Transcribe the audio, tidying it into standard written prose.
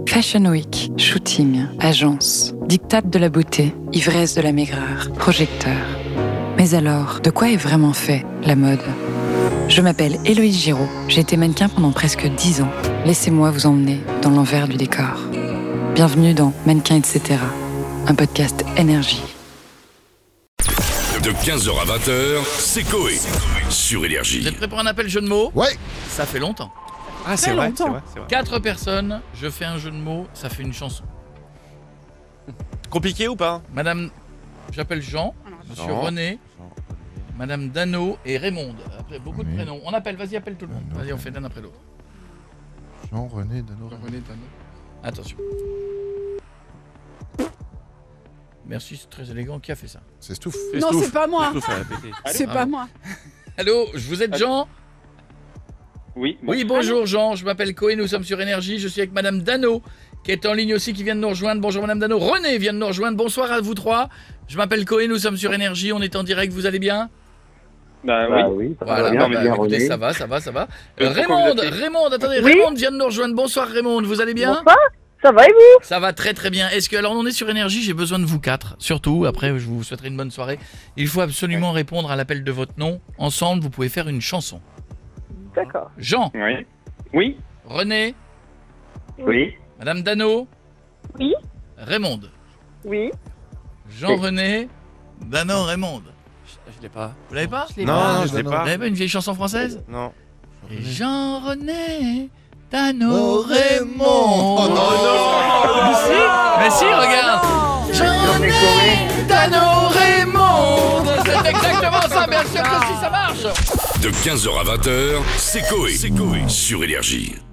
Fashion Week, shooting, agence, diktat de la beauté, ivresse de la maigreur, projecteur. Mais alors, de quoi est vraiment fait la mode ? Je m'appelle Héloïse Giraud, j'ai été mannequin pendant presque 10 ans. Laissez-moi vous emmener dans l'envers du décor. Bienvenue dans Mannequin etc., un podcast énergie. De 15h à 20h, c'est Coé sur Énergie. Vous êtes prêts pour un appel jeu de mots ? Ouais. Ça fait longtemps. Ah, c'est vrai. 4 personnes, je fais un jeu de mots, ça fait une chanson. Compliqué ou pas? Madame, j'appelle Jean, Monsieur Jean. René, Madame Dano et Raymond. Après, beaucoup de prénoms. On appelle, vas-y, appelle tout le monde. Vas-y, on fait l'un après l'autre. Jean-René Dano. René, Dano. Attention. Merci, c'est très élégant. Qui a fait ça ? C'est Stouff. Non, c'est pas moi. C'est Ah pas bon. moi. Allô, vous êtes Jean ? Oui, Oui, bonjour Jean, je m'appelle Coé, nous sommes sur Énergie, je suis avec Madame Dano, qui est en ligne aussi, qui vient de nous rejoindre. Bonjour Madame Dano, René vient de nous rejoindre, bonsoir à vous trois. Je m'appelle Coé, nous sommes sur Énergie, on est en direct, vous allez bien ? Bah oui. Voilà, bien, bah, bien, écoutez, René. ça va. Pourquoi Raymond, vous appelez attendez, Oui. Raymond vient de nous rejoindre, bonsoir Raymond, vous allez bien ? Bonsoir, ça va et vous? Ça va très très bien. Est-ce que, alors on est sur Énergie, j'ai besoin de vous quatre, surtout, après je vous souhaiterai une bonne soirée. Il faut absolument répondre à l'appel de votre nom. Ensemble, vous pouvez faire une chanson. D'accord. Jean, Oui. Oui. René, Oui. Madame Dano, Oui. Raymond. Oui. Jean-René, Dano, Raymond. Je l'ai pas. Vous l'avez pas ? Non, je l'ai Vous pas. l'avez pas, une vieille chanson française ? Non. Jean-René, Dano, Raymond. Oh non. Mais si, regarde. Jean-René, Dano, Raymond. C'est exactement ça, bien sûr que si ça marche. De 15h à 20h, c'est Coé sur Énergie.